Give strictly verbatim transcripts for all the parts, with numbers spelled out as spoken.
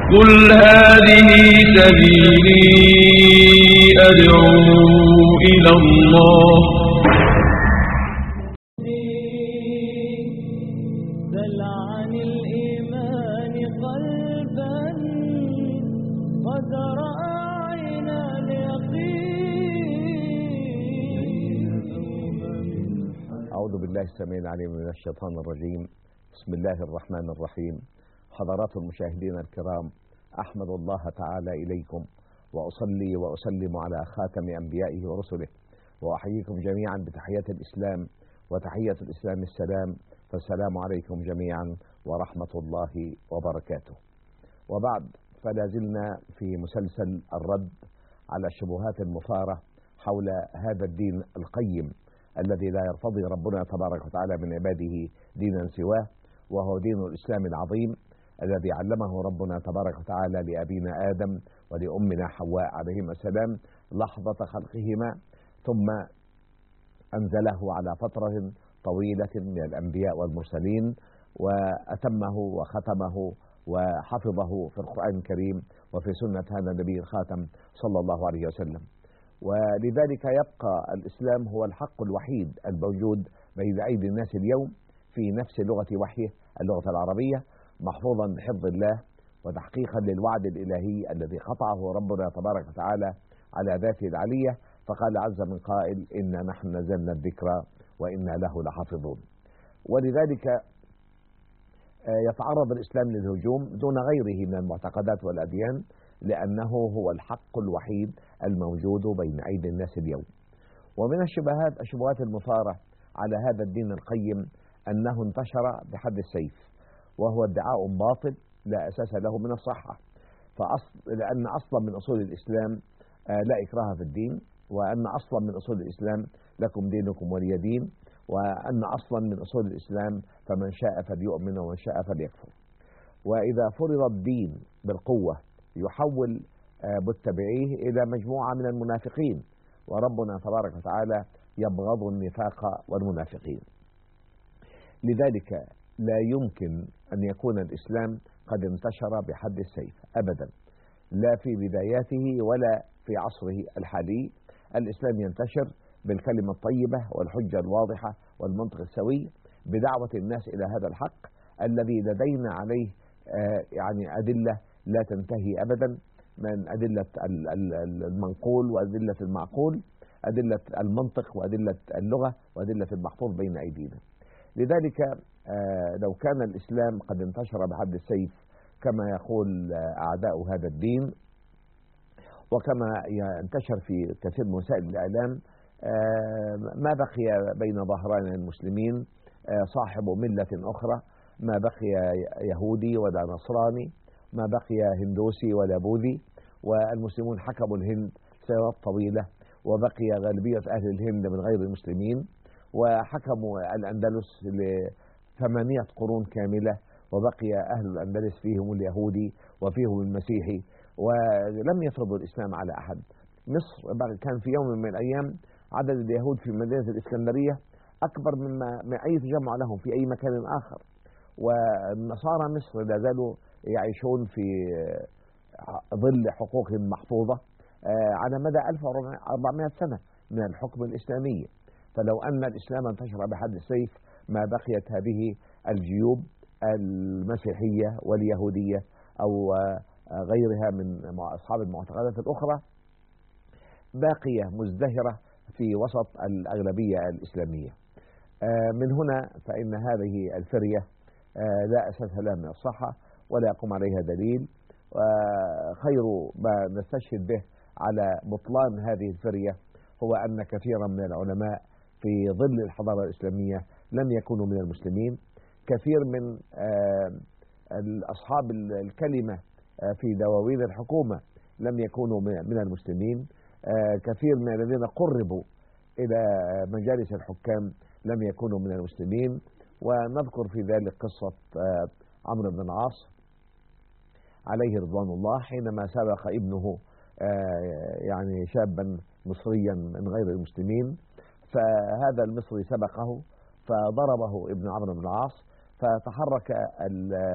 قل هذه سبيلي أدعو إلى الله. بل عن الإيمان قلبا قد رأينا اليقين. أعوذ بالله السميع العليم من الشيطان الرجيم. بسم الله الرحمن الرحيم. حضرات المشاهدين الكرام، أحمد الله تعالى إليكم وأصلي وأسلم على خاتم أنبيائه ورسله، وأحييكم جميعا بتحية الإسلام، وتحية الإسلام السلام، فالسلام عليكم جميعا ورحمة الله وبركاته. وبعد، فلا زلنا في مسلسل الرد على الشبهات المثارة حول هذا الدين القيم الذي لا يرتضي ربنا تبارك وتعالى من عباده دينا سواه، وهو دين الإسلام العظيم الذي علمه ربنا تبارك وتعالى لأبينا آدم ولأمنا حواء عليهما السلام لحظة خلقهما، ثم أنزله على فترة طويلة من الأنبياء والمرسلين، وأتمه وختمه وحفظه في القرآن الكريم وفي سنة هذا النبي الخاتم صلى الله عليه وسلم. ولذلك يبقى الإسلام هو الحق الوحيد الموجود بين أيدي الناس اليوم في نفس لغة وحيه، اللغة العربية، محفوظا بحفظ الله وتحقيقا للوعد الإلهي الذي قطعه ربنا تبارك وتعالى على ذاته العلية، فقال عز من قائل: إنا نحن نزلنا الذكر وإنا له لحافظون. ولذلك يتعرض الإسلام للهجوم دون غيره من المعتقدات والأديان، لأنه هو الحق الوحيد الموجود بين أيدي الناس اليوم. ومن الشبهات الشبهات المثارة على هذا الدين القيم أنه انتشر بحد السيف، وهو ادعاء باطل لا أساس له من الصحة. فأصل لأن أصلا من أصول الإسلام لا إكراه في الدين، وأن أصلا من أصول الإسلام لكم دينكم ولي دين، وأن أصلا من أصول الإسلام فمن شاء فليؤمن ومن شاء فليكفر. وإذا فرض الدين بالقوة يحول متبعيه إلى مجموعة من المنافقين، وربنا تبارك وتعالى يبغض النفاق والمنافقين. لذلك لا يمكن أن يكون الإسلام قد انتشر بحد السيف أبدا، لا في بداياته ولا في عصره الحالي. الإسلام ينتشر بالكلمة الطيبة والحجة الواضحة والمنطق السوي، بدعوة الناس إلى هذا الحق الذي لدينا عليه يعني أدلة لا تنتهي أبدا، من أدلة المنقول وأدلة المعقول، أدلة المنطق وأدلة اللغة وأدلة المحفوظ بين أيدينا. لذلك لو كان الإسلام قد انتشر بحد السيف كما يقول أعداء هذا الدين، وكما ينتشر في كثير من وسائل الإعلام، ما بقي بين ظهران المسلمين صاحب ملة أخرى، ما بقي يهودي ولا نصراني، ما بقي هندوسي ولا بوذي، والمسلمون حكموا الهند سنوات طويلة، وبقي غالبية أهل الهند من غير المسلمين، وحكموا الأندلس لثمانية قرون كاملة، وبقي أهل الأندلس فيهم اليهودي وفيهم المسيحي، ولم يفرضوا الإسلام على أحد. مصر كان في يوم من الأيام عدد اليهود في مدينة الإسكندرية أكبر مما من أي تجمع لهم في أي مكان آخر، والنصارى مصر لا زالوا يعيشون في ظل حقوق محفوظة على مدى ألف وأربعمائة سنة من الحكم الإسلامي. فلو أن الإسلام انتشر بحد السيف ما بقيت هذه الجيوب المسيحية واليهودية أو غيرها من أصحاب المعتقدات الأخرى باقية مزدهرة في وسط الأغلبية الإسلامية. من هنا فإن هذه الفرية لا أساس لها من الصحة ولا يقوم عليها دليل، وخير ما نستشهد به على بطلان هذه الفرية هو أن كثيرا من العلماء في ظل الحضارة الإسلامية لم يكونوا من المسلمين. كثير من أصحاب الكلمة في دواوين الحكومة لم يكونوا من المسلمين. كثير من الذين قربوا إلى مجالس الحكام لم يكونوا من المسلمين. ونذكر في ذلك قصة عمرو بن العاص عليه رضوان الله، حينما سبق ابنه يعني شابا مصريا من غير المسلمين، فهذا المصري سبقه فضربه ابن عمرو بن العاص، فتحرك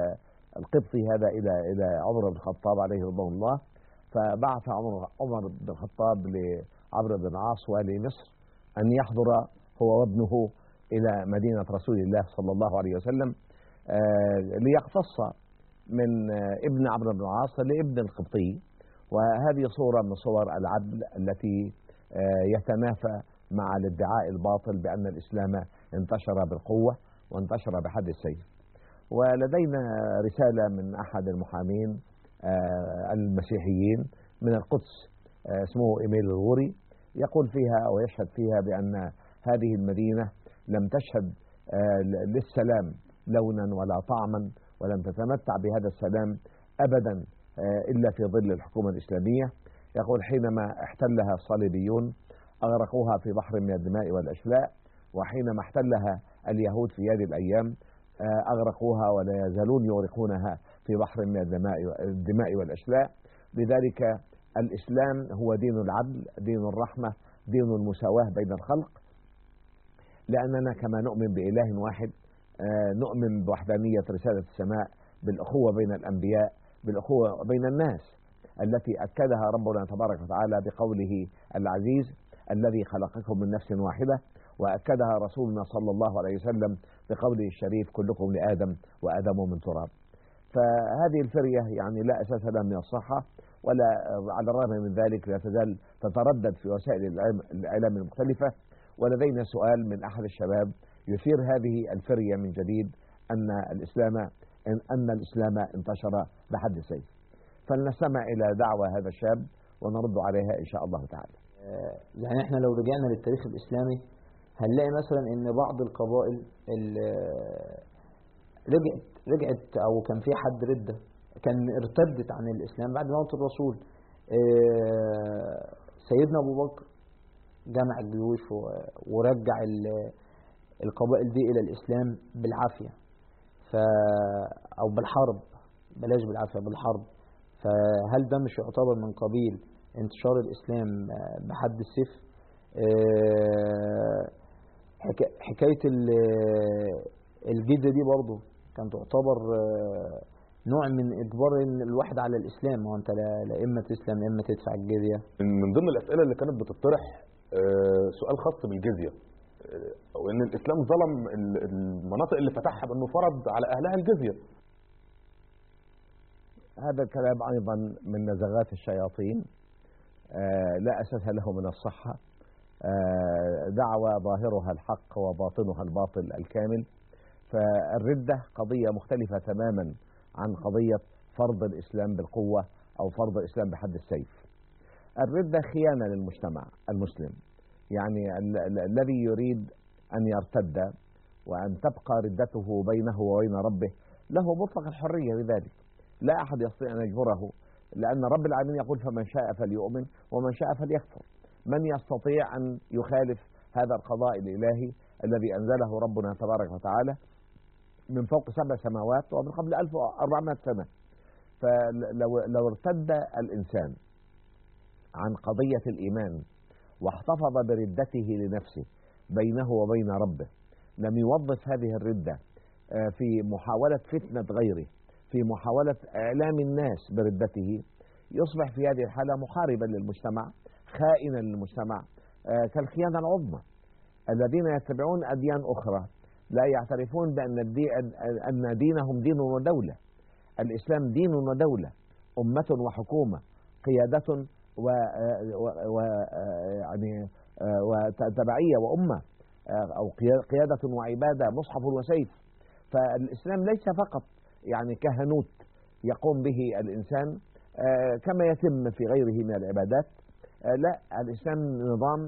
القبطي هذا إلى إلى عمر بن الخطاب عليه رضوان الله، فبعث عمر عمر بن الخطاب لعمرو بن العاص والي مصر أن يحضر هو وابنه إلى مدينة رسول الله صلى الله عليه وسلم ليقتص من ابن عمرو بن العاص لابن القبطي. وهذه صورة من صور العدل التي يتنافى مع الادعاء الباطل بأن الإسلام انتشر بالقوة وانتشر بحد السيف. ولدينا رسالة من أحد المحامين المسيحيين من القدس اسمه إيميل الغوري، يقول فيها أو يشهد فيها بأن هذه المدينة لم تشهد للسلام لونا ولا طعما، ولم تتمتع بهذا السلام أبدا إلا في ظل الحكومة الإسلامية. يقول حينما احتلها الصليبيون أغرقوها في بحر من الدماء والأشلاء، وحينما احتلها اليهود في هذه الأيام أغرقوها ولا يزالون يغرقونها في بحر من الدماء والأشلاء. لذلك الإسلام هو دين العدل، دين الرحمة، دين المساواة بين الخلق، لأننا كما نؤمن بإله واحد نؤمن بوحدانية رسالة السماء، بالأخوة بين الأنبياء، بالأخوة بين الناس التي أكدها ربنا تبارك وتعالى بقوله العزيز الذي خلقكم من نفس واحدة، وأكدها رسولنا صلى الله عليه وسلم بقوله الشريف كلكم لآدم وآدم من تراب. فهذه الفرية يعني لا أساس لها من الصحة، ولا على الرغم من ذلك لا تزال تتردد في وسائل الإعلام المختلفة. ولدينا سؤال من أحد الشباب يثير هذه الفرية من جديد، أن الإسلام إن أن الإسلام انتشر بحد السيف. فلنستمع إلى دعوة هذا الشاب ونرد عليها إن شاء الله تعالى. يعني احنا لو رجعنا للتاريخ الإسلامي هنلاقي مثلا ان بعض القبائل رجعت رجعت او كان في حد ردة كان ارتدت عن الإسلام بعد موت الرسول. سيدنا أبو بكر جمع الجيوش ورجع القبائل دي إلى الإسلام بالعافية ف أو بالحرب، بلاش بالعافية، بالحرب. فهل ده مش يعتبر من قبيل انتشار الإسلام بحد السيف؟ حكاية الجدة دي برضو كان تعتبر نوع من إجبار الواحد على الإسلام، وأنت لا إما تسلم لا إما تدفع الجزية. من ضمن الأسئلة اللي كانت بتطرح سؤال خاص بالجزية، وإن الإسلام ظلم المناطق اللي فتحها بأنه فرض على أهلها الجزية. هذا الكلام أيضا من نزغات الشياطين لا أساس له من الصحة، دعوة ظاهرها الحق وباطنها الباطل الكامل. فالردة قضية مختلفة تماما عن قضية فرض الإسلام بالقوة أو فرض الإسلام بحد السيف. الردة خيانة للمجتمع المسلم، يعني الذي يريد أن يرتد وأن تبقى ردته بينه وبين ربه له مطلق الحرية بذلك، لا أحد يستطيع أن يجبره، لأن رب العالمين يقول فمن شاء فليؤمن ومن شاء فليكفر. من يستطيع أن يخالف هذا القضاء الإلهي الذي أنزله ربنا تبارك وتعالى من فوق سبع سماوات ومن قبل ألف وأربعمائة سنة؟ فلو لو ارتد الإنسان عن قضية الإيمان واحتفظ بردته لنفسه بينه وبين ربه، لم يوظف هذه الردة في محاولة فتنة غيره، في محاولة إعلام الناس بردته، يصبح في هذه الحالة محاربا للمجتمع، خائنا للمجتمع، كالخيانة العظمى. الذين يتبعون أديان أخرى لا يعترفون بأن أن دينهم دين ودولة. الإسلام دين ودولة، أمة وحكومة، قيادة و, و... يعني وتبعية وأمة، أو قيادة وعبادة، مصحف وسيف. فالإسلام ليس فقط يعني كهنوت يقوم به الإنسان كما يتم في غيره من العبادات، لا، الإسلام نظام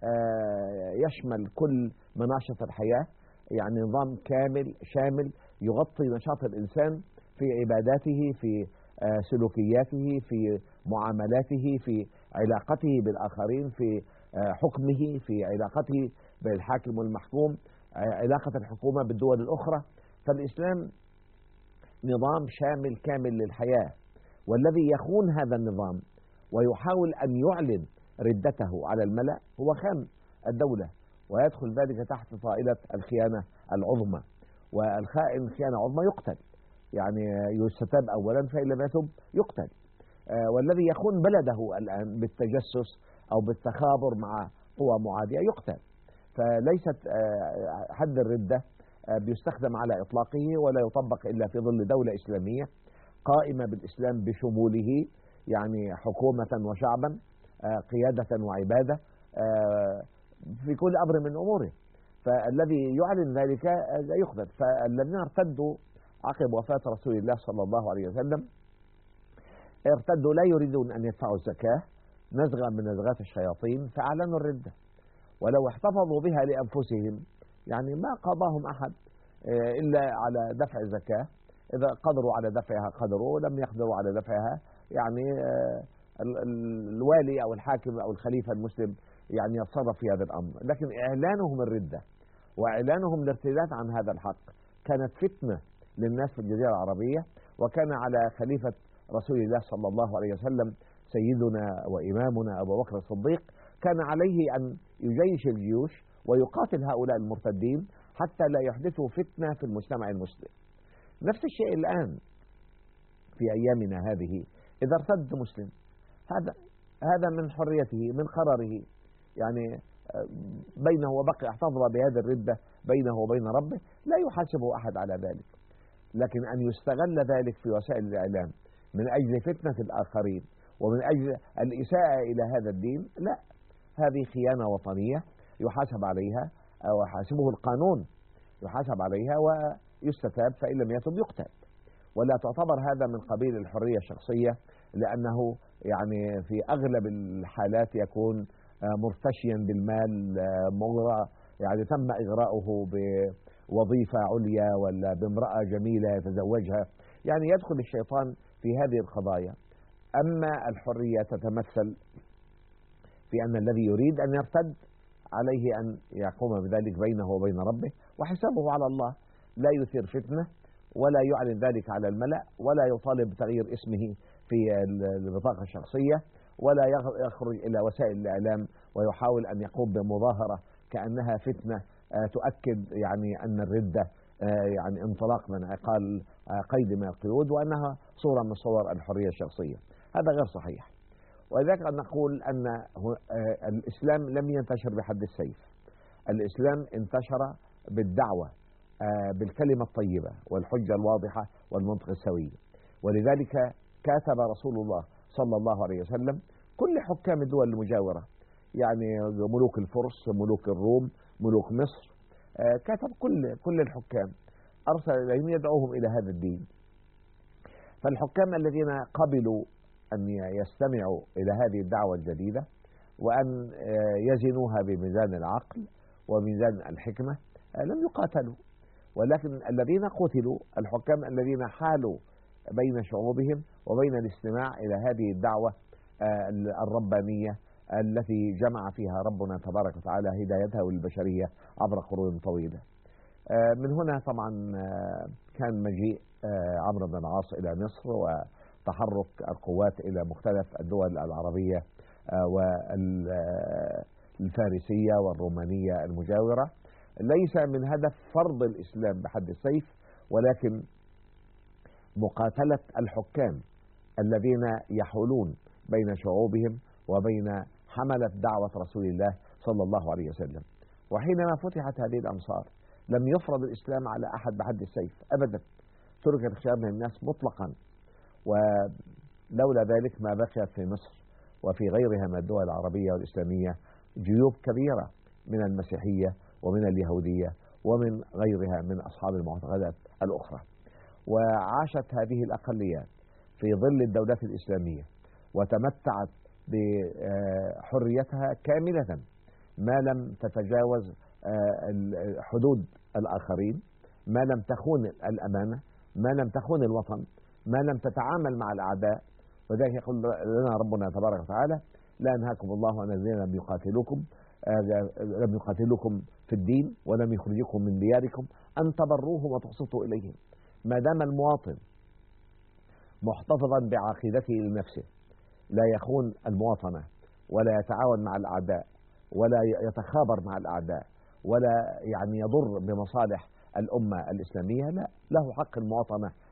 يشمل كل مناشط الحياة، يعني نظام كامل شامل يغطي نشاط الإنسان في عباداته، في سلوكياته، في معاملاته، في علاقته بالآخرين، في حكمه، في علاقته بالحاكم والمحكوم، علاقة الحكومة بالدول الأخرى. فالإسلام نظام شامل كامل للحياة، والذي يخون هذا النظام ويحاول أن يعلن ردته على الملأ هو خان الدولة، ويدخل ذلك تحت طائلة الخيانة العظمى. والخائن خيانة عظمى يقتل، يعني يستتاب أولا، فإن لم يتب يقتل. آه، والذي يخون بلده الآن بالتجسس أو بالتخابر مع قوى معادية يقتل. فليست آه، حد الردة آه، بيستخدم على إطلاقه ولا يطبق إلا في ظل دولة إسلامية قائمة بالإسلام بشموله، يعني حكومة وشعبا، آه، قيادة وعبادة، آه، في كل أمر من أموره. فالذي يعلن ذلك لا يقتل. فالذين ارتدوا عقب وفاة رسول الله صلى الله عليه وسلم ارتدوا لا يريدون أن يدفعوا الزكاة، نزغا من نزغات الشياطين، فأعلنوا الردة. ولو احتفظوا بها لأنفسهم يعني ما قضاهم أحد إلا على دفع الزكاة، إذا قدروا على دفعها قدروا، لم يقدروا على دفعها يعني الوالي أو الحاكم أو الخليفة المسلم يعني يتصرف في هذا الأمر. لكن إعلانهم الردة وإعلانهم الارتداد عن هذا الحق كانت فتنة للناس في الجزيرة العربية. وكان على خليفة رسول الله صلى الله عليه وسلم سيدنا وإمامنا أبو بكر الصديق، كان عليه أن يجيش الجيوش ويقاتل هؤلاء المرتدين حتى لا يحدثوا فتنة في المجتمع المسلم. نفس الشيء الآن في أيامنا هذه، إذا ارتد مسلم هذا هذا من حريته من قراره، يعني بينه وبقي احتفظ بهذه الردة بينه وبين ربه، لا يحاسبه أحد على ذلك. لكن أن يستغل ذلك في وسائل الإعلام من أجل فتنة الآخرين ومن أجل الإساءة إلى هذا الدين، لا، هذه خيانة وطنية يحاسب عليها ويحاسبه القانون، يحاسب عليها ويستتاب، فإن لم يتب يقتل. ولا تعتبر هذا من قبيل الحرية الشخصية، لأنه يعني في أغلب الحالات يكون مرتشيا بالمال، مغرى، يعني تم إغراؤه بوظيفة عليا ولا بامرأة جميلة يتزوجها، يعني يدخل الشيطان في هذه القضايا. أما الحرية تتمثل في أن الذي يريد أن يرتد عليه أن يقوم بذلك بينه وبين ربه، وحسابه على الله، لا يثير فتنة ولا يعلن ذلك على الملأ، ولا يطالب بتغيير اسمه في البطاقة الشخصية، ولا يخرج إلى وسائل الإعلام ويحاول أن يقوم بمظاهرة كأنها فتنة تؤكد يعني أن الردة يعني انطلاق من عقال قيد من القيود، وأنها صورة من صور الحرية الشخصية. هذا غير صحيح. ولذلك نقول أن الإسلام لم ينتشر بحد السيف، الإسلام انتشر بالدعوة، بالكلمة الطيبة والحجة الواضحة والمنطق السوي. ولذلك كاتب رسول الله صلى الله عليه وسلم كل حكام الدول المجاورة، يعني ملوك الفرس، ملوك الروم، ملوك مصر، كاتب كل كل الحكام، أرسل إليهم يدعوهم إلى هذا الدين. فالحكام الذين قبلوا أن يستمعوا إلى هذه الدعوة الجديدة وأن يزنوها بميزان العقل وميزان الحكمة لم يقاتلوا. ولكن الذين قتلوا الحكام الذين حالوا بين شعوبهم وبين الاستماع إلى هذه الدعوة الربانية التي جمع فيها ربنا تبارك وتعالى هدايتها للبشرية عبر قرون طويلة. من هنا طبعا كان مجيء عمرو بن العاص إلى مصر وتحرك القوات إلى مختلف الدول العربية والفارسية والرومانية المجاورة، ليس من هدف فرض الإسلام بحد السيف، ولكن مقاتلة الحكام الذين يحولون بين شعوبهم وبين حملة دعوة رسول الله صلى الله عليه وسلم. وحينما فتحت هذه الأمصار لم يفرض الإسلام على أحد بحد السيف أبدا، ترك الخيار من الناس مطلقا. ولولا ذلك ما بقيت في مصر وفي غيرها من الدول العربية والإسلامية جيوب كبيرة من المسيحية ومن اليهودية ومن غيرها من أصحاب المعتقدات الأخرى. وعاشت هذه الأقليات في ظل الدولة الإسلامية وتمتعت بحريتها كاملة، ما لم تتجاوز حدود الآخرين، ما لم تخون الأمانة، ما لم تخون الوطن، ما لم تتعامل مع الأعداء. وذلك يقول لنا ربنا تبارك وتعالى: لا أنهاكم الله عن الذين لم يقاتلوكم لم يقاتلوكم في الدين ولم يخرجوكم من دياركم أن تبروهم وتقسطوا إليهم. ما دام المواطن محتفظا بعقيدته لنفسه، لا يخون المواطنة ولا يتعاون مع الأعداء ولا يتخابر مع الأعداء ولا يعني يضر بمصالح الأمة الإسلامية، لا، له حق المواطنة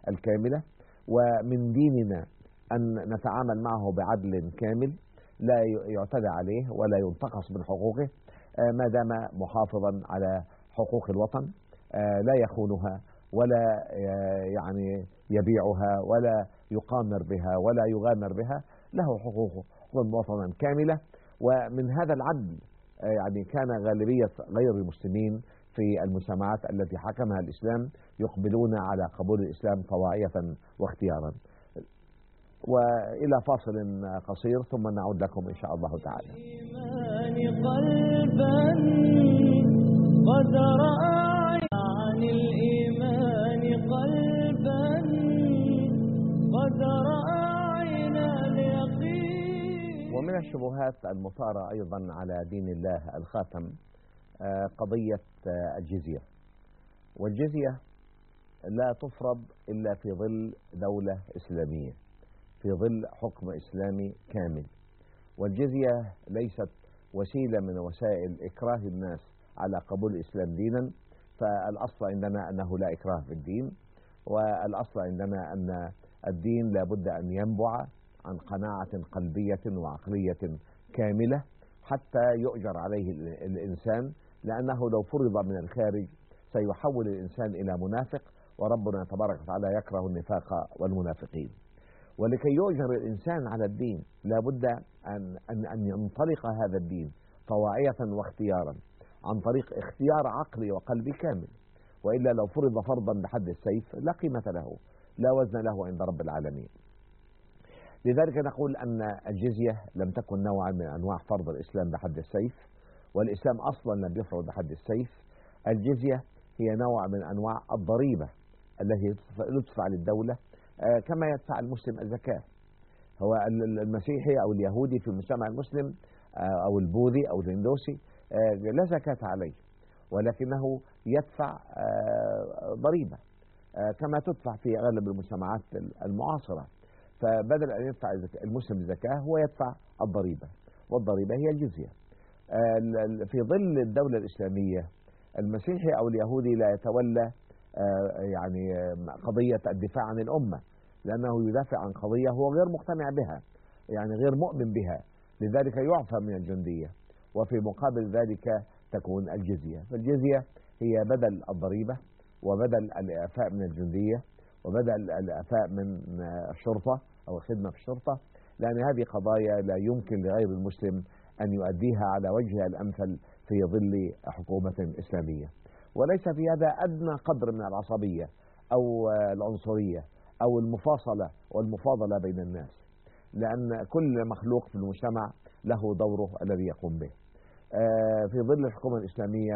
الكاملة، ومن ديننا أن نتعامل معه بعدل كامل لا يعتدى عليه ولا ينتقص من حقوقه ما دام محافظا على حقوق الوطن، لا يخونها ولا يعني يبيعها ولا يقامر بها ولا يغامر بها، له حقوقه وطنا كاملة. ومن هذا العدل يعني كان غالبية غير المسلمين في المجتمعات التي حكمها الإسلام يقبلون على قبول الإسلام طواعية واختيارا. وإلى فاصل قصير ثم نعود لكم إن شاء الله تعالى. قلبا قد رأى عن الإيمان قلبا قد رأينا اليقين. ومن الشبهات المثارة أيضا على دين الله الخاتم قضية الجزية. والجزية لا تفرض إلا في ظل دولة إسلامية، في ظل حكم إسلامي كامل. والجزية ليست وسيلة من وسائل إكراه الناس على قبول الإسلام دينا، فالأصل عندنا أنه لا إكراه في الدين، والأصل عندنا أن الدين لابد أن ينبع عن قناعة قلبية وعقلية كاملة حتى يؤجر عليه الإنسان، لأنه لو فرض من الخارج سيحول الإنسان إلى منافق، وربنا تبارك وتعالى يكره النفاق والمنافقين. ولكي يؤجر الإنسان على الدين لابد أن, أن, أن ينطلق هذا الدين طواعية واختيارا عن طريق اختيار عقلي وقلبي كامل، وإلا لو فرض فرضا بحد السيف لا قيمة له، لا وزن له عند رب العالمين. لذلك نقول أن الجزية لم تكن نوعا من أنواع فرض الإسلام بحد السيف، والإسلام أصلا لم يفرض بحد السيف. الجزية هي نوع من أنواع الضريبة التي تدفع للدولة كما يدفع المسلم الزكاة. هو المسيحي أو اليهودي في المجتمع المسلم أو البوذي أو الهندوسي لا زكاة عليه، ولكنه يدفع ضريبة كما تدفع في أغلب المجتمعات المعاصرة. فبدل أن يدفع المسلم الزكاة هو يدفع الضريبة، والضريبة هي الجزية. في ظل الدولة الإسلامية المسيحي أو اليهودي لا يتولى يعني قضية الدفاع عن الأمة، لأنه يدافع عن قضية هو غير مقتنع بها، يعني غير مؤمن بها، لذلك يعفى من الجندية، وفي مقابل ذلك تكون الجزية. فالجزية هي بدل الضريبة وبدل الإعفاء من الجندية وبدل الإعفاء من الشرطة أو الخدمة في الشرطة، لأن هذه قضايا لا يمكن لغير المسلم أن يؤديها على وجهها الأمثل في ظل حكومة إسلامية. وليس في هذا أدنى قدر من العصبية أو العنصرية أو المفاصلة والمفاضلة بين الناس، لأن كل مخلوق في المجتمع له دوره الذي يقوم به. في ظل الحكومة الإسلامية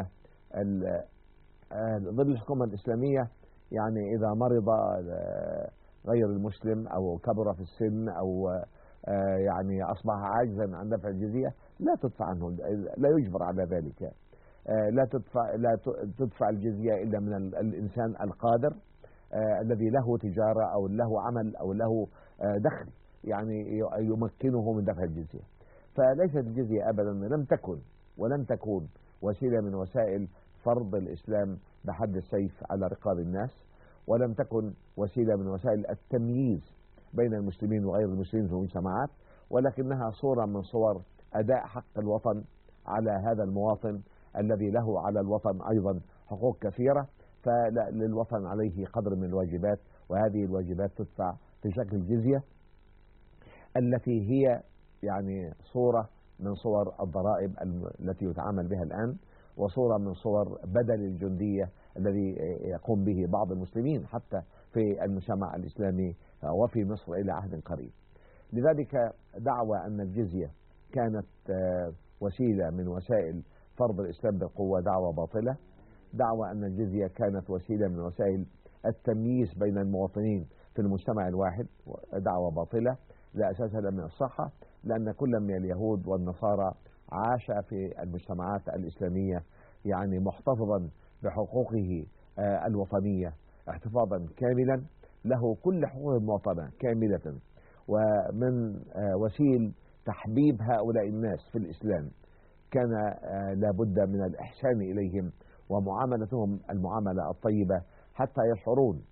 ظل الحكومة الإسلامية يعني إذا مرض غير المسلم أو كبر في السن أو يعني أصبح عاجزا عن دفع الجزية لا تدفع عنه، لا يجبر على ذلك. لا تدفع لا تدفع الجزية إلا من الإنسان القادر الذي له تجارة أو له عمل أو له دخل يعني يمكنه من دفع الجزية. فليست الجزية أبدا لم تكن ولم تكون وسيلة من وسائل فرض الإسلام بحد السيف على رقاب الناس، ولم تكن وسيلة من وسائل التمييز بين المسلمين وغير المسلمين في المجتمعات، ولكنها صورة من صور أداء حق الوطن على هذا المواطن الذي له على الوطن أيضا حقوق كثيرة، فللوطن عليه قدر من الواجبات، وهذه الواجبات تدفع في شكل جزية التي هي يعني صورة من صور الضرائب التي يتعامل بها الآن، وصورة من صور بدل الجندية الذي يقوم به بعض المسلمين حتى في المجتمع الإسلامي وفي مصر إلى عهد قريب. لذلك دعوى أن الجزية كانت وسيلة من وسائل فرض الإسلام بالقوة دعوة باطلة. دعوى أن الجزية كانت وسيلة من وسائل التمييز بين المواطنين في المجتمع الواحد دعوة باطلة لا أساس لها من الصحة، لأن كل من اليهود والنصارى عاش في المجتمعات الإسلامية يعني محتفظا بحقوقه الوطنية احتفاظا كاملا، له كل حقوق المواطنة كاملة. ومن وسيل تحبيب هؤلاء الناس في الإسلام كان لابد من الإحسان إليهم ومعاملتهم المعاملة الطيبة حتى يشعرون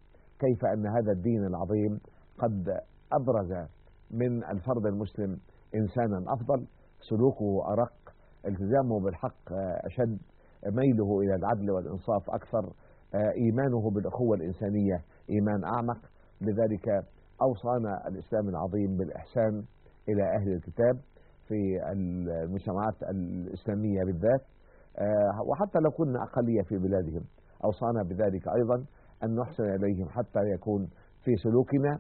كيف أن هذا الدين العظيم قد أبرز من الفرد المسلم إنسانا أفضل، سلوكه أرق، التزامه بالحق أشد، ميله إلى العدل والإنصاف أكثر، إيمانه بالأخوة الإنسانية إيمان أعمق. لذلك أوصانا الإسلام العظيم بالإحسان إلى أهل الكتاب في المجتمعات الإسلامية بالذات، وحتى لو كنا أقلية في بلادهم أوصانا بذلك أيضا، أن نحسن إليهم حتى يكون في سلوكنا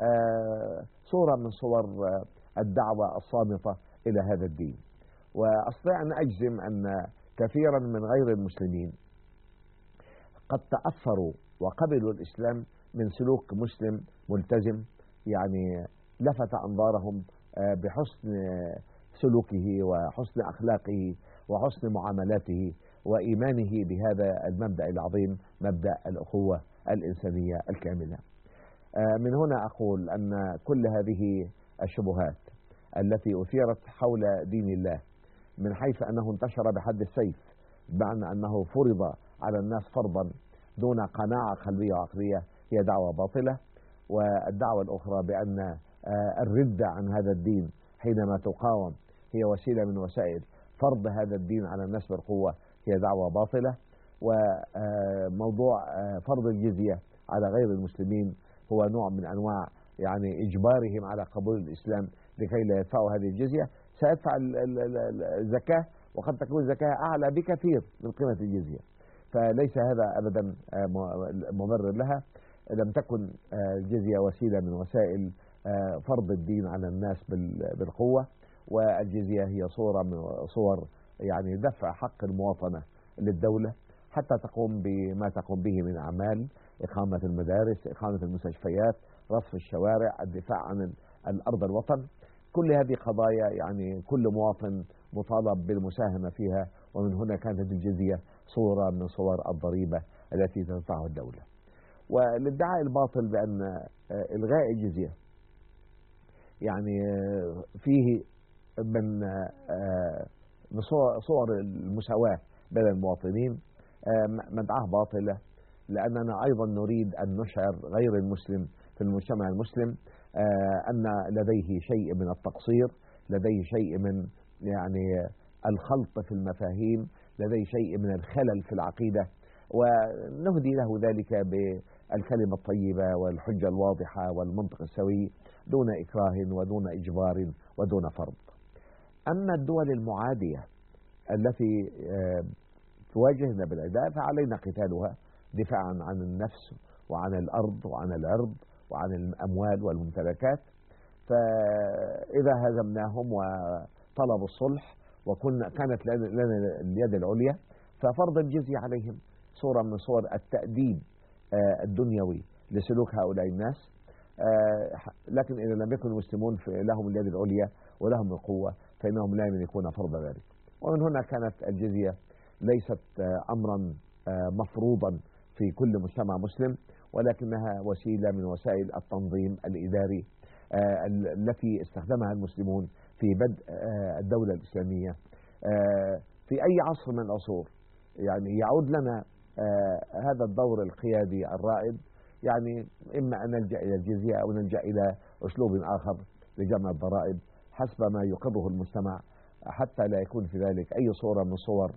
صورة من صور الدعوة الصامتة إلى هذا الدين. وأستطيع أن أجزم أن كثيرا من غير المسلمين قد تأثروا وقبلوا الإسلام من سلوك مسلم ملتزم، يعني لفت أنظارهم بحسن سلوكه وحسن أخلاقه وحسن معاملاته وإيمانه بهذا المبدأ العظيم، مبدأ الأخوة الإنسانية الكاملة. من هنا أقول أن كل هذه الشبهات التي أثيرت حول دين الله من حيث أنه انتشر بحد السيف، بمعنى أنه فرض على الناس فرضا دون قناعة قلبية وعقلية، هي دعوة باطلة. والدعوة الأخرى بأن الردة عن هذا الدين حينما تقاوم هي وسيلة من وسائل فرض هذا الدين على الناس بالقوة، هي دعوة باطلة. وموضوع فرض الجزية على غير المسلمين هو نوع من أنواع يعني إجبارهم على قبول الإسلام لكي لا يدفعوا هذه الجزية. سيدفع الزكاة وقد تكون الزكاة أعلى بكثير من قيمة الجزية، فليس هذا أبدا مبرر لها. لم تكن الجزية وسيلة من وسائل فرض الدين على الناس بالقوة، والجزية هي صورة من صور يعني دفع حق المواطنة للدولة حتى تقوم بما تقوم به من أعمال إقامة المدارس، إقامة المستشفيات، رصف الشوارع، الدفاع عن الأرض الوطن. كل هذه قضايا يعني كل مواطن مطالب بالمساهمة فيها، ومن هنا كانت الجزية صورة من صور الضريبة التي تدفعها الدولة. والادعاء الباطل بأن إلغاء الجزية يعني فيه من صور المساواة بين المواطنين مدعاة باطلة، لأننا أيضا نريد أن نشعر غير المسلم في المجتمع المسلم أن لديه شيء من التقصير، لديه شيء من يعني الخلط في المفاهيم، لديه شيء من الخلل في العقيدة، ونهدي له ذلك بالكلمة الطيبة والحجة الواضحة والمنطق السوي دون إكراه ودون إجبار ودون فرض. أما الدول المعادية التي تواجهنا بالعداء فعلينا قتالها دفاعا عن النفس وعن الأرض وعن العرض وعن الأموال والممتلكات. فإذا هزمناهم وطلبوا الصلح وكنا كانت لنا اليد العليا ففرض الجزية عليهم صورة من صور التأديب الدنيوي لسلوك هؤلاء الناس. لكن إذا لم يكن المسلمون لهم اليد العليا ولهم القوة فإنهم لا يملكون فرض ذلك. ومن هنا كانت الجزية ليست أمرا مفروضا في كل مجتمع مسلم، ولكنها وسيلة من وسائل التنظيم الإداري التي استخدمها المسلمون في بدء الدولة الإسلامية في أي عصر من العصور. يعني يعود لنا هذا الدور القيادي الرائد، يعني إما أن نلجأ إلى الجزية أو نلجأ إلى أسلوب آخر لجمع الضرائب حسب ما يقره المجتمع، حتى لا يكون في ذلك أي صورة من صور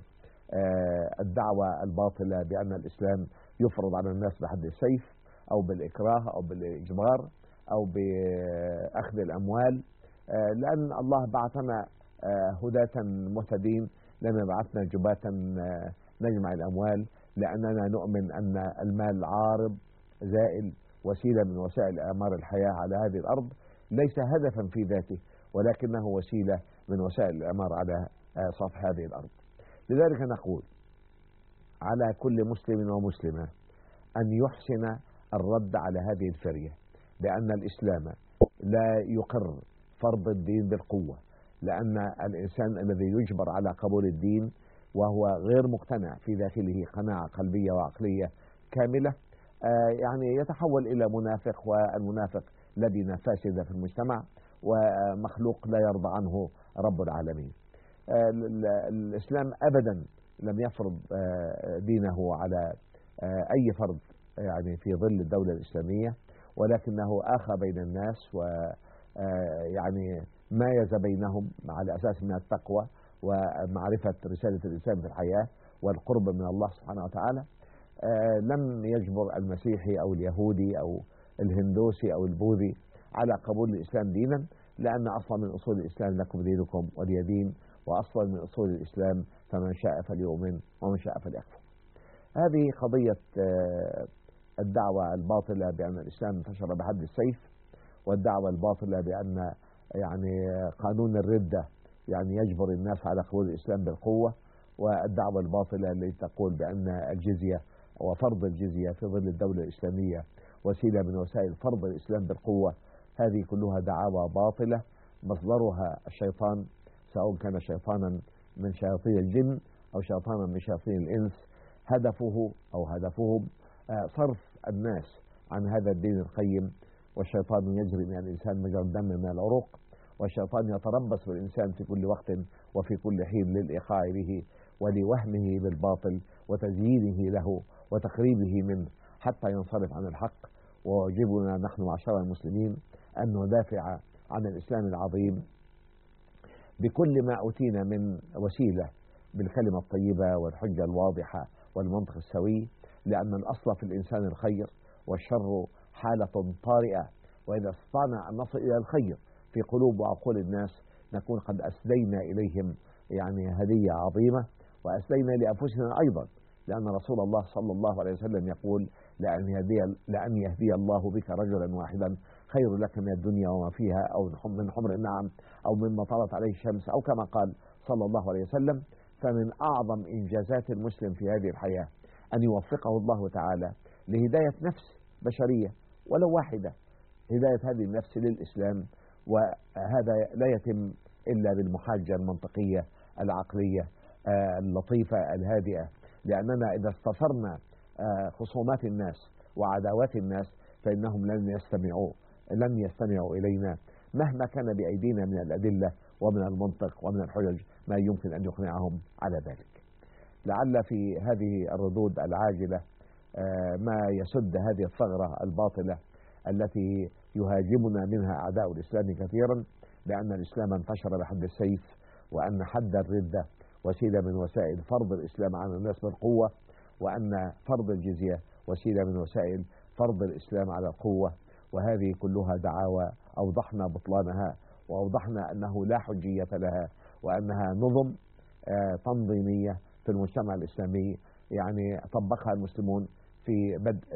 الدعوة الباطلة بأن الإسلام يفرض على الناس بحد السيف أو بالإكراه أو بالإجبار أو بأخذ الأموال. لأن الله بعثنا هداة مهتدين، لم يبعثنا جباة نجمع الأموال، لأننا نؤمن أن المال عارض زائل، وسيلة من وسائل إعمار الحياة على هذه الأرض، ليس هدفا في ذاته ولكنه وسيلة من وسائل الإعمار على سطح هذه الأرض. لذلك نقول على كل مسلم ومسلمة أن يحسن الرد على هذه الفرية بأن الإسلام لا يقر فرض الدين بالقوة، لأن الإنسان الذي يجبر على قبول الدين وهو غير مقتنع في داخله قناعة قلبية وعقلية كاملة يعني يتحول إلى منافق، والمنافق لبنة فاسدة في المجتمع ومخلوق لا يرضى عنه رب العالمين. الإسلام أبدا لم يفرض دينه على أي فرد يعني في ظل الدولة الإسلامية، ولكنه آخى بين الناس و يعني مايز بينهم على أساس من التقوى ومعرفة رسالة الإسلام في الحياة والقرب من الله سبحانه وتعالى. لم يجبر المسيحي أو اليهودي أو الهندوسي أو البوذي على قبول الإسلام دينا، لأن أصلا من أصول الإسلام لكم دينكم ولي دين، وأصلا من أصول الإسلام فمن شاء فليؤمن ومن شاء فليكفر. هذه قضية الدعوة الباطلة بأن الإسلام انتشر بحد السيف، والدعوة الباطلة بأن يعني قانون الردة يعني يجبر الناس على قبول الإسلام بالقوة، والدعوة الباطلة التي تقول بأن الجزية وفرض الجزية في ظل الدولة الإسلامية وسيلة من وسائل فرض الإسلام بالقوة. هذه كلها دعاوى باطلة مصدرها الشيطان، سواء كان شيطانا من شياطين الجن أو شيطانا من شياطين الإنس. هدفه أو هدفهم صرف الناس عن هذا الدين القيم، والشيطان يجري من الإنسان مجرى الدم من العروق، والشيطان يتربص بالإنسان في كل وقت وفي كل حين للإيقاع به ولوهمه بالباطل وتزيينه له وتقريبه منه حتى ينصرف عن الحق. وواجبنا نحن معشر المسلمين أن ندافع عن الإسلام العظيم بكل ما أوتينا من وسيلة بالكلمة الطيبة والحجة الواضحة والمنطق السوي، لأن الأصل في الإنسان الخير، والشر حالة طارئة، وإذا استطعنا أن نصل إلى الخير في قلوب وعقول الناس نكون قد أسدينا إليهم يعني هدية عظيمة، وأسدينا لأنفسنا أيضا، لأن رسول الله صلى الله عليه وسلم يقول لأن يهدي, لأن يهدي الله بك رجلا واحدا خير لك من الدنيا وما فيها، أو من حمر النعم، أو مما طلعت عليه الشمس، أو كما قال صلى الله عليه وسلم. فمن أعظم إنجازات المسلم في هذه الحياة أن يوفقه الله تعالى لهداية نفس بشرية ولو واحدة، هداية هذه النفس للإسلام، وهذا لا يتم إلا بالمحاجة المنطقية العقلية اللطيفة الهادئة، لأننا إذا استثرنا خصومات الناس وعداوات الناس فإنهم لن يستمعوا لن يستمعوا إلينا مهما كان بأيدينا من الأدلة ومن المنطق ومن الحجج ما يمكن أن يقنعهم على ذلك. لعل في هذه الردود العاجلة ما يسد هذه الثغرة الباطلة التي يهاجمنا منها أعداء الإسلام كثيرا، لأن الإسلام انتشر بحد السيف، وأن حد الردة وسيلة من وسائل فرض الإسلام على الناس بالقوة، وأن فرض الجزية وسيلة من وسائل فرض الإسلام على القوة. وهذه كلها دعاوى أوضحنا بطلانها، وأوضحنا أنه لا حجية لها، وأنها نظم تنظيمية في المجتمع الإسلامي يعني طبقها المسلمون في بدء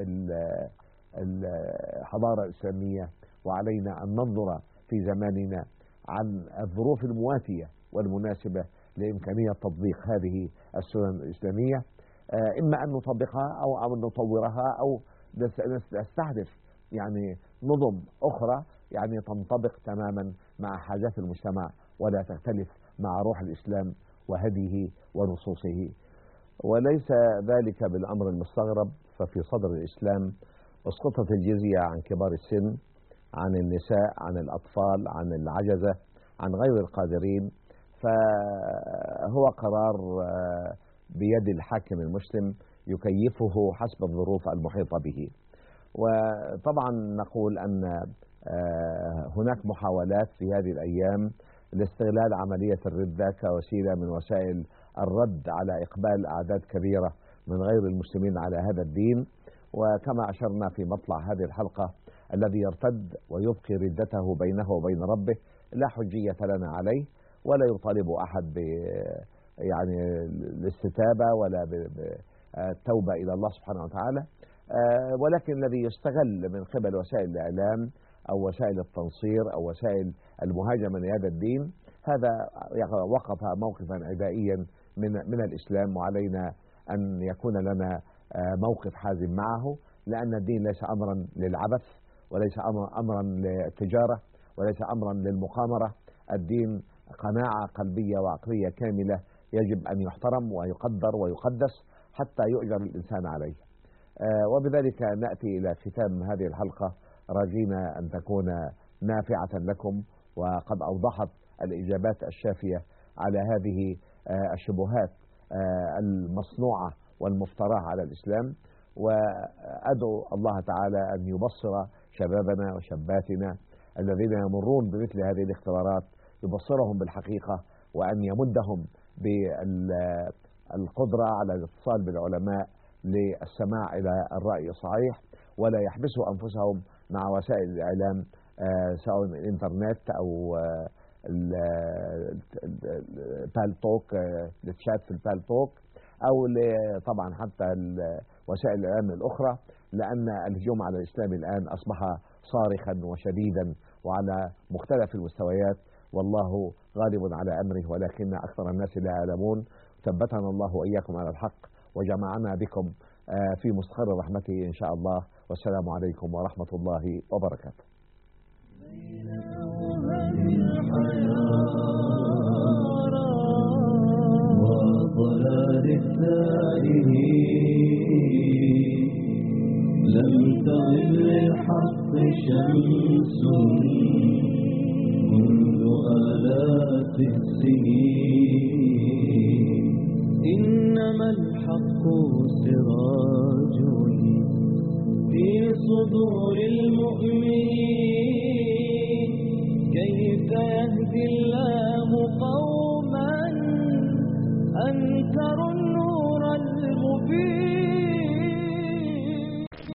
الحضارة الإسلامية، وعلينا أن ننظر في زماننا عن الظروف المواتية والمناسبة لإمكانية تطبيق هذه السنن الإسلامية، إما أن نطبقها أو أن نطورها أو نستحدث يعني نظم أخرى يعني تنطبق تماما مع حاجات المجتمع ولا تختلف مع روح الإسلام وهديه ونصوصه. وليس ذلك بالأمر المستغرب، ففي صدر الإسلام اسقطت الجزية عن كبار السن، عن النساء، عن الأطفال، عن العجزة، عن غير القادرين، فهو قرار بيد الحاكم المسلم يكيفه حسب الظروف المحيطة به. وطبعا نقول أن هناك محاولات في هذه الأيام لاستغلال عملية الردة كوسيلة من وسائل الرد على إقبال أعداد كبيرة من غير المسلمين على هذا الدين. وكما أشرنا في مطلع هذه الحلقة، الذي يرتد ويبقي ردته بينه وبين ربه لا حجية لنا عليه، ولا يطالب أحد ب يعني الاستتابة ولا بالتوبة إلى الله سبحانه وتعالى، ولكن الذي يستغل من قبل وسائل الإعلام أو وسائل التنصير أو وسائل المهاجمة لهذا الدين، هذا وقف موقفا عدائيا من من الإسلام، وعلينا أن يكون لنا موقف حازم معه، لأن الدين ليس أمرا للعبث، وليس أمرا للتجارة، وليس أمرا للمقامرة. الدين قناعة قلبية وعقلية كاملة يجب أن يحترم ويقدر ويقدس حتى يؤجر الإنسان عليه. وبذلك نأتي إلى ختام هذه الحلقة، راجينا أن تكون نافعة لكم، وقد أوضحت الإجابات الشافية على هذه الشبهات المصنوعة والمفتراه على الإسلام. وأدعو الله تعالى أن يبصر شبابنا وشاباتنا الذين يمرون بمثل هذه الاختبارات، يبصرهم بالحقيقة، وأن يمدهم بالقدرة على الاتصال بالعلماء للسماع إلى الرأي الصحيح، ولا يحبسوا أنفسهم مع وسائل الإعلام سواء الإنترنت أو البالتوك، الشات في البالتوك، أو طبعا حتى وسائل الإعلام الأخرى، لأن الهجوم على الإسلام الآن أصبح صارخا وشديدا وعلى مختلف المستويات، والله غالب على أمره ولكن أكثر الناس لا يعلمون. ثبتنا الله وإياكم على الحق وجمعنا بكم في مستقر رحمته إن شاء الله، والسلام عليكم ورحمة الله وبركاته. وضلال التائهين لم تغب للحق شمس منذ آلاف السنين، إنما الحق سراج في صدور